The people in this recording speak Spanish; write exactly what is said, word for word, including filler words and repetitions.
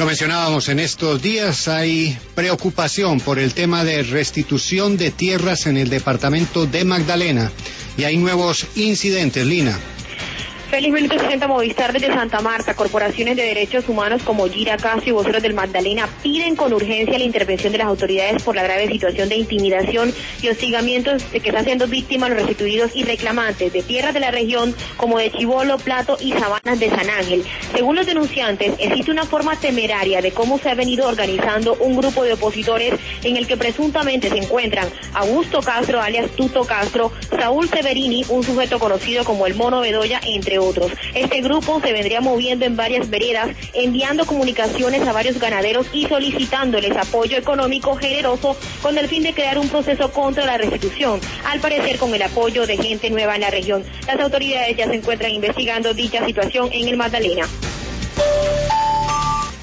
Lo mencionábamos, en estos días hay preocupación por el tema de restitución de tierras en el departamento de Magdalena y hay nuevos incidentes, Lina. Feliz Minuto sesenta Movistar desde Santa Marta. Corporaciones de derechos humanos como Gira Castro y voceros del Magdalena piden con urgencia la intervención de las autoridades por la grave situación de intimidación y hostigamientos de que están siendo víctimas los restituidos y reclamantes de tierras de la región como de Chibolo, Plato y Sabanas de San Ángel. Según los denunciantes, existe una forma temeraria de cómo se ha venido organizando un grupo de opositores en el que presuntamente se encuentran Augusto Castro, alias Tuto Castro, Saúl Severini, un sujeto conocido como el Mono Bedoya, entre otros. Otros. Este grupo se vendría moviendo en varias veredas, enviando comunicaciones a varios ganaderos y solicitándoles apoyo económico generoso con el fin de crear un proceso contra la restitución, al parecer con el apoyo de gente nueva en la región. Las autoridades ya se encuentran investigando dicha situación en el Magdalena.